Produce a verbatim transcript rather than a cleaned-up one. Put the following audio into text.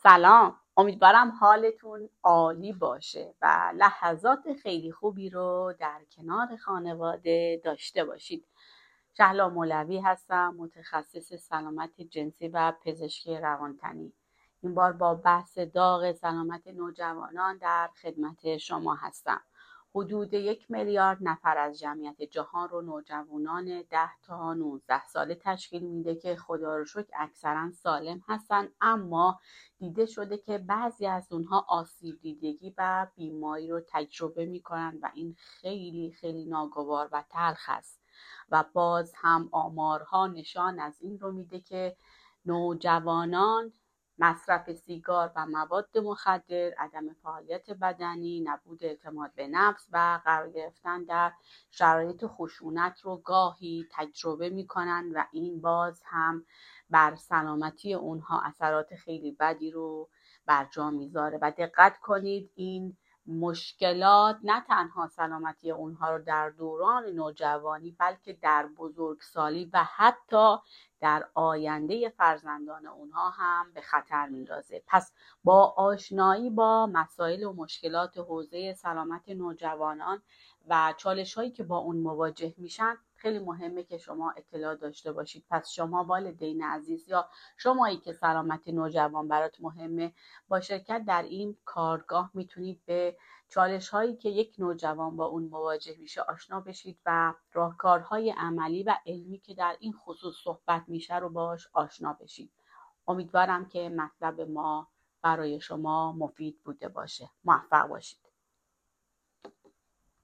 سلام، امیدوارم حالتون عالی باشه و لحظات خیلی خوبی رو در کنار خانواده داشته باشید. شهلا مولوی هستم، متخصص سلامت جنسی و پزشکی روانتنی. این بار با بحث داغ سلامت نوجوانان در خدمت شما هستم. حدود یک میلیارد نفر از جمعیت جهان رو نوجوانان ده تا نوزده ساله تشکیل میده که خدا رو شکر اکثرا سالم هستن، اما دیده شده که بعضی از اونها آسیب دیدگی و بیماری رو تجربه میکنن و این خیلی خیلی ناگوار و تلخ است. و باز هم آمارها نشان از این رو میده که نوجوانان مصرف سیگار و مواد مخدر، عدم فعالیت بدنی، نبود اعتماد به نفس و قرار گرفتن در شرایط خشونت رو گاهی تجربه میکنن و این باز هم بر سلامتی اونها اثرات خیلی بدی رو بر جا میذاره. و دقت کنید، این مشکلات نه تنها سلامتی اونها رو در دوران نوجوانی بلکه در بزرگسالی و حتی در آینده فرزندان اونها هم به خطر میندازه. پس با آشنایی با مسائل و مشکلات حوزه سلامت نوجوانان و چالش هایی که با اون مواجه میشن خیلی مهمه که شما اطلاع داشته باشید. پس شما والدین عزیز یا شمایی که سلامت نوجوان برات مهمه، با شرکت در این کارگاه میتونید به چالش هایی که یک نوجوان با اون مواجه میشه آشنا بشید و راهکارهای عملی و علمی که در این خصوص صحبت میشه رو باش آشنا بشید. امیدوارم که مطلب ما برای شما مفید بوده باشه. موفق باشید.